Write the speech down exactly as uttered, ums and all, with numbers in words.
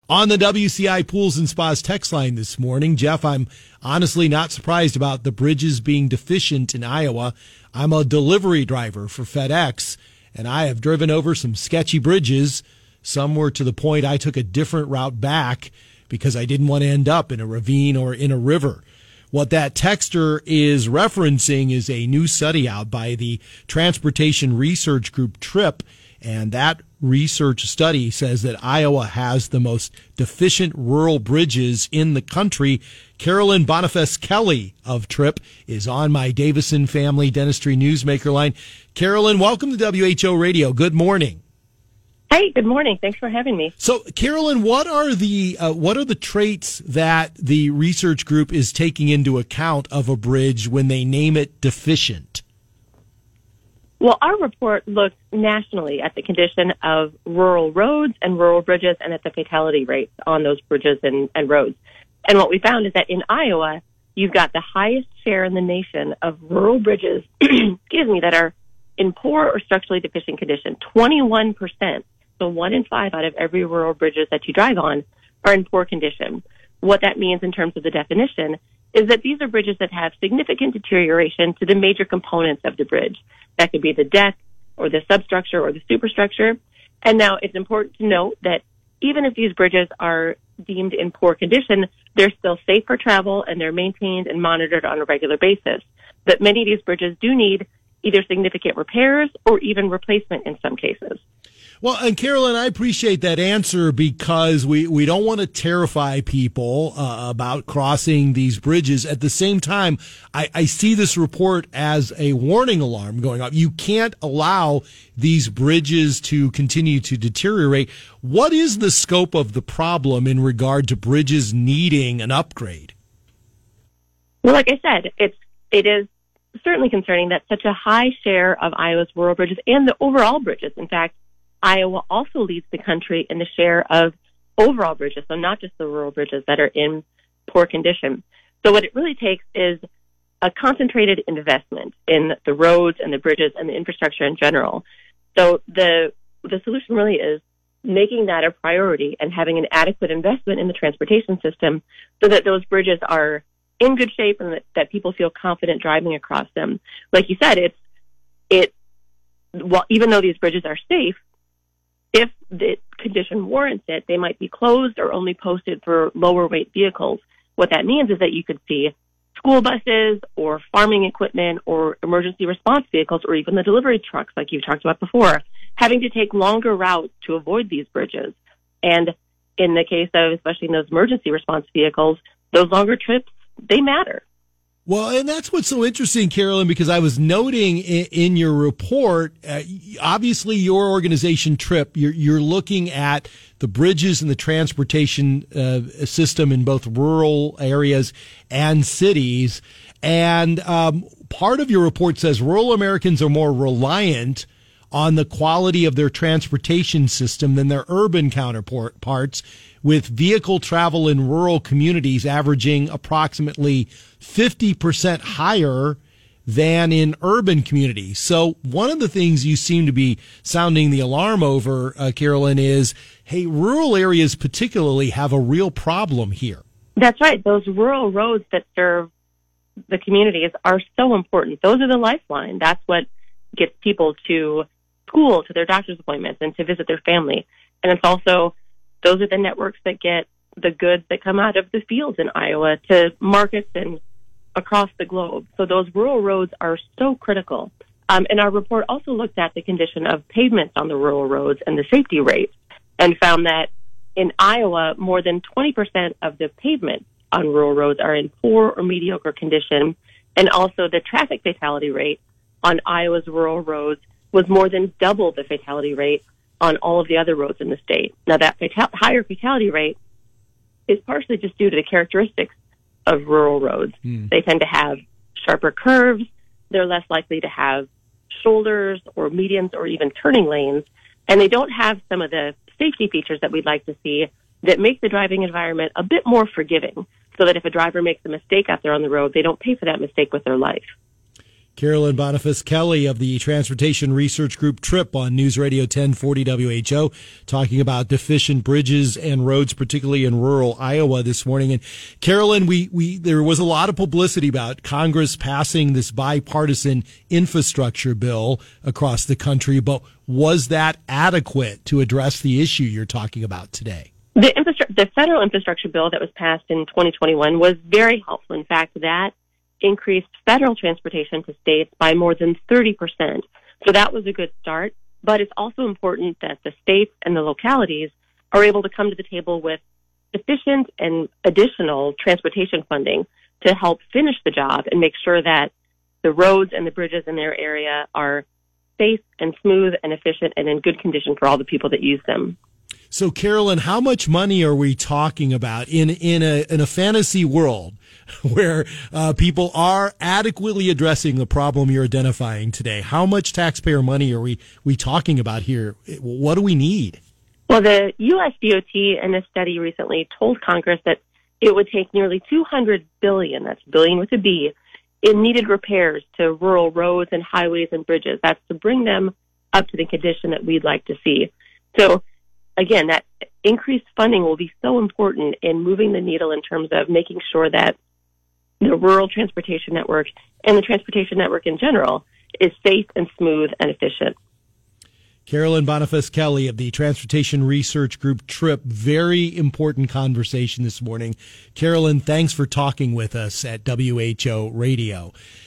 On the W C I Pools and Spas text line this morning, Jeff, I'm honestly not surprised about the bridges being deficient in Iowa. I'm a delivery driver for FedEx, and I have driven over some sketchy bridges. Some were to the point I took a different route back because I didn't want to end up in a ravine or in a river. What that texter is referencing is a new study out by the transportation research group TRIP, and that research study says that Iowa has the most deficient rural bridges in the country. Carolyn Boniface Kelly of TRIP is on my Davison Family Dentistry Newsmaker line. Carolyn, welcome to W H O Radio. Good morning. Hey, good morning. Thanks for having me. So, Carolyn, what are the uh, what are the traits that the research group is taking into account of a bridge when they name it deficient? Well, our report looked nationally at the condition of rural roads and rural bridges and at the fatality rates on those bridges and, and roads. And what we found is that in Iowa, you've got the highest share in the nation of rural bridges, excuse me, that are in poor or structurally deficient condition. twenty-one percent, so one in five out of every rural bridges that you drive on are in poor condition. What that means in terms of the definition is that these are bridges that have significant deterioration to the major components of the bridge. That could be the deck or the substructure or the superstructure. And now it's important to note that even if these bridges are deemed in poor condition, they're still safe for travel and they're maintained and monitored on a regular basis. But many of these bridges do need either significant repairs or even replacement in some cases. Well, and Carolyn, I appreciate that answer because we, we don't want to terrify people uh, about crossing these bridges. At the same time, I, I see this report as a warning alarm going off. You can't allow these bridges to continue to deteriorate. What is the scope of the problem in regard to bridges needing an upgrade? Well, like I said, it's it is certainly concerning that such a high share of Iowa's rural bridges and the overall bridges, in fact, Iowa also leads the country in the share of overall bridges, so not just the rural bridges that are in poor condition. So what it really takes is a concentrated investment in the roads and the bridges and the infrastructure in general. So the the solution really is making that a priority and having an adequate investment in the transportation system so that those bridges are in good shape and that, that people feel confident driving across them. Like you said, it's it well, even though these bridges are safe, if the condition warrants it, they might be closed or only posted for lower weight vehicles. What that means is that you could see school buses or farming equipment or emergency response vehicles or even the delivery trucks, like you've talked about before, having to take longer routes to avoid these bridges. And in the case of, especially in those emergency response vehicles, those longer trips, they matter. Well, and that's what's so interesting, Carolyn, because I was noting in, in your report, uh, obviously your organization, TRIP, you're, you're looking at the bridges and the transportation uh, system in both rural areas and cities. And um, part of your report says rural Americans are more reliant on the quality of their transportation system than their urban counterparts, with vehicle travel in rural communities averaging approximately fifty percent higher than in urban communities. So one of the things you seem to be sounding the alarm over, uh, Carolyn, is, hey, rural areas particularly have a real problem here. That's right. Those rural roads that serve the communities are so important. Those are the lifeline. That's what gets people to school, to their doctor's appointments, and to visit their family. And it's also, those are the networks that get the goods that come out of the fields in Iowa to markets and across the globe. So those rural roads are so critical. Um, and our report also looked at the condition of pavements on the rural roads and the safety rates and found that in Iowa, more than twenty percent of the pavement on rural roads are in poor or mediocre condition. And also the traffic fatality rate on Iowa's rural roads was more than double the fatality rate on all of the other roads in the state. Now, that fatal- higher fatality rate is partially just due to the characteristics of rural roads. Mm. They tend to have sharper curves. They're less likely to have shoulders or medians or even turning lanes. And they don't have some of the safety features that we'd like to see that make the driving environment a bit more forgiving, so that if a driver makes a mistake out there on the road, they don't pay for that mistake with their life. Carolyn Boniface Kelly of the Transportation Research Group TRIP on News Radio ten forty W H O, talking about deficient bridges and roads, particularly in rural Iowa this morning. And Carolyn, we, we there was a lot of publicity about Congress passing this bipartisan infrastructure bill across the country, but was that adequate to address the issue you're talking about today? The, infrastru- the federal infrastructure bill that was passed in twenty twenty-one was very helpful. In fact, that increased federal transportation to states by more than thirty percent. So that was a good start. But it's also important that the states and the localities are able to come to the table with sufficient and additional transportation funding to help finish the job and make sure that the roads and the bridges in their area are safe and smooth and efficient and in good condition for all the people that use them. So, Carolyn, how much money are we talking about in in a in a fantasy world where uh, people are adequately addressing the problem you're identifying today? How much taxpayer money are we we talking about here? What do we need? Well, the U S D O T in a study recently told Congress that it would take nearly two hundred billion dollars, that's billion with a B, in needed repairs to rural roads and highways and bridges. That's to bring them up to the condition that we'd like to see. So, again, that increased funding will be so important in moving the needle in terms of making sure that the rural transportation network and the transportation network in general is safe and smooth and efficient. Carolyn Boniface Kelly of the Transportation Research Group TRIP. Very important conversation this morning. Carolyn, thanks for talking with us at W H O Radio.